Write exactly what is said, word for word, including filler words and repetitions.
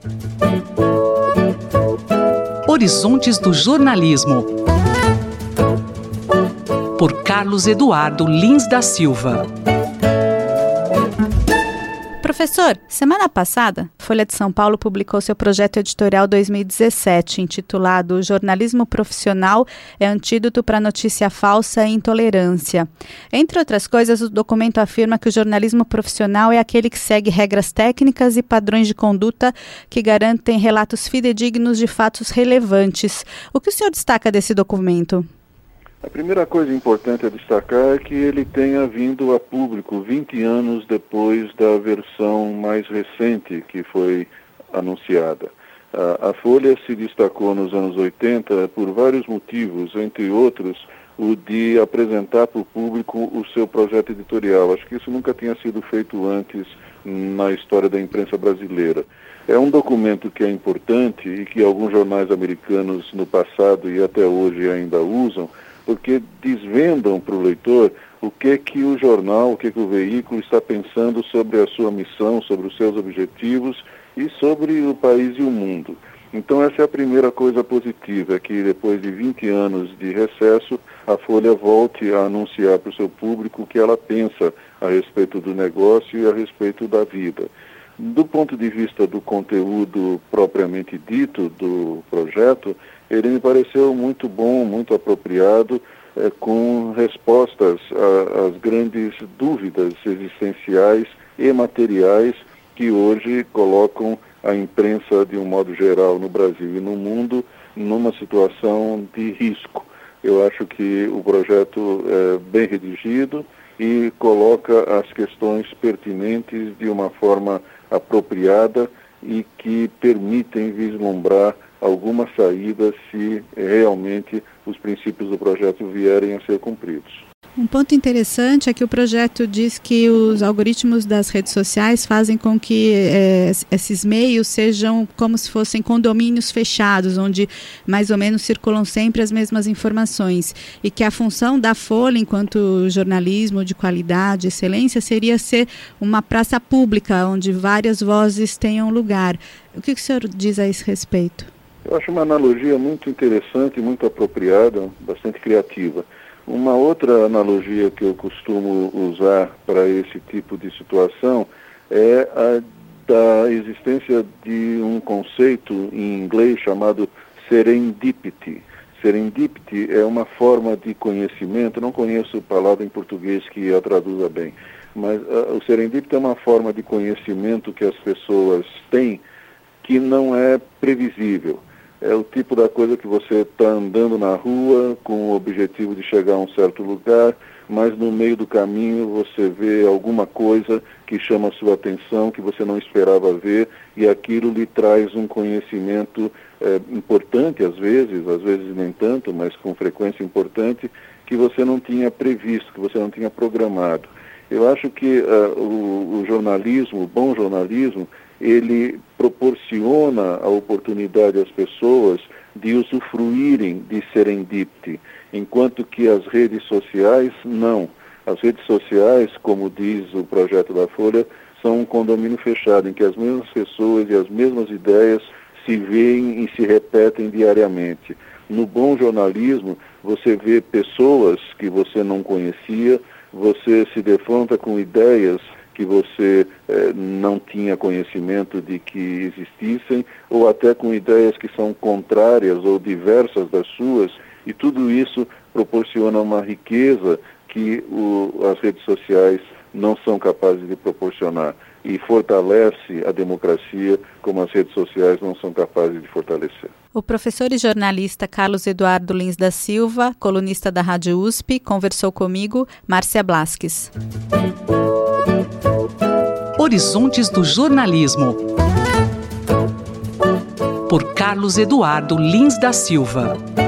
Horizontes do Jornalismo, por Carlos Eduardo Lins da Silva. Professor, semana passada, Folha de São Paulo publicou seu projeto editorial dois mil e dezessete, intitulado Jornalismo Profissional é Antídoto para Notícia Falsa e Intolerância. Entre outras coisas, o documento afirma que o jornalismo profissional é aquele que segue regras técnicas e padrões de conduta que garantem relatos fidedignos de fatos relevantes. O que o senhor destaca desse documento? A primeira coisa importante a destacar é que ele tenha vindo a público vinte anos depois da versão mais recente que foi anunciada. A, a Folha se destacou nos anos oitenta por vários motivos, entre outros o de apresentar para o público o seu projeto editorial. Acho que isso nunca tinha sido feito antes na história da imprensa brasileira. É um documento que é importante e que alguns jornais americanos no passado e até hoje ainda usam, porque desvendam para o leitor o que que o jornal, o que que o veículo está pensando sobre a sua missão, sobre os seus objetivos e sobre o país e o mundo. Então essa é a primeira coisa positiva, é que depois de vinte anos de recesso, a Folha volte a anunciar para o seu público o que ela pensa a respeito do negócio e a respeito da vida. Do ponto de vista do conteúdo propriamente dito do projeto, ele me pareceu muito bom, muito apropriado, eh, com respostas às grandes dúvidas existenciais e materiais que hoje colocam a imprensa, de um modo geral, no Brasil e no mundo, numa situação de risco. Eu acho que o projeto é bem redigido e coloca as questões pertinentes de uma forma apropriada e que permitem vislumbrar alguma saída se realmente os princípios do projeto vierem a ser cumpridos. Um ponto interessante é que o projeto diz que os algoritmos das redes sociais fazem com que é, esses meios sejam como se fossem condomínios fechados, onde mais ou menos circulam sempre as mesmas informações, e que a função da Folha, enquanto jornalismo de qualidade, excelência, seria ser uma praça pública, onde várias vozes tenham lugar. O que o senhor diz a esse respeito? Eu acho uma analogia muito interessante, muito apropriada, bastante criativa. Uma outra analogia que eu costumo usar para esse tipo de situação é a da existência de um conceito em inglês chamado serendipity. Serendipity é uma forma de conhecimento, não conheço a palavra em português que a traduza bem, mas uh, o serendipity é uma forma de conhecimento que as pessoas têm que não é previsível. É o tipo da coisa que você está andando na rua com o objetivo de chegar a um certo lugar, mas no meio do caminho você vê alguma coisa que chama a sua atenção, que você não esperava ver, e aquilo lhe traz um conhecimento é, importante às vezes, às vezes nem tanto, mas com frequência importante, que você não tinha previsto, que você não tinha programado. Eu acho que uh, o, o jornalismo, o bom jornalismo, ele proporciona a oportunidade às pessoas de usufruírem de serendipity, enquanto que as redes sociais não. As redes sociais, como diz o projeto da Folha, são um condomínio fechado, em que as mesmas pessoas e as mesmas ideias se veem e se repetem diariamente. No bom jornalismo, você vê pessoas que você não conhecia, você se defronta com ideias que você eh, não tinha conhecimento de que existissem, ou até com ideias que são contrárias ou diversas das suas, e tudo isso proporciona uma riqueza que o, as redes sociais não são capazes de proporcionar, e fortalece a democracia como as redes sociais não são capazes de fortalecer. O professor e jornalista Carlos Eduardo Lins da Silva, colunista da Rádio U S P, conversou comigo, Márcia Blasques. Horizontes do Jornalismo, por Carlos Eduardo Lins da Silva.